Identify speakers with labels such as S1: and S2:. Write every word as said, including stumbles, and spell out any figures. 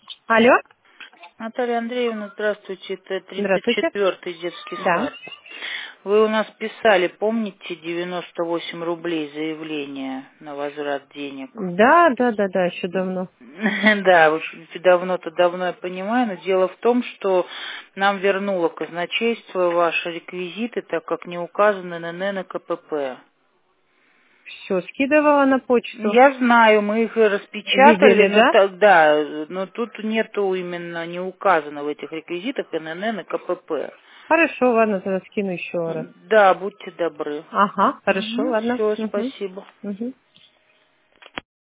S1: Алло,
S2: Наталья Андреевна, здравствуйте. Это тридцать
S1: здравствуйте.
S2: четвёртый детский
S1: Да.
S2: сад. Вы у нас писали, помните, девяносто восемь рублей заявление на возврат денег?
S1: Да, да, да, да, еще давно.
S2: Да, вы давно-то давно я понимаю, но дело в том, что нам вернуло казначейство ваши реквизиты, так как не указаны на эн эн и ка пэ пэ.
S1: Все, скидывала на почту.
S2: Я знаю, мы их и распечатали,
S1: Видели,
S2: но
S1: да?
S2: тогда, но тут нету именно, не указано в этих реквизитах эн эн эн и ка пэ пэ.
S1: Хорошо, ладно, тогда скину еще раз.
S2: Да, будьте добры.
S1: Ага, хорошо,
S2: Угу,
S1: ладно.
S2: все,
S1: Угу.
S2: спасибо.
S1: Угу.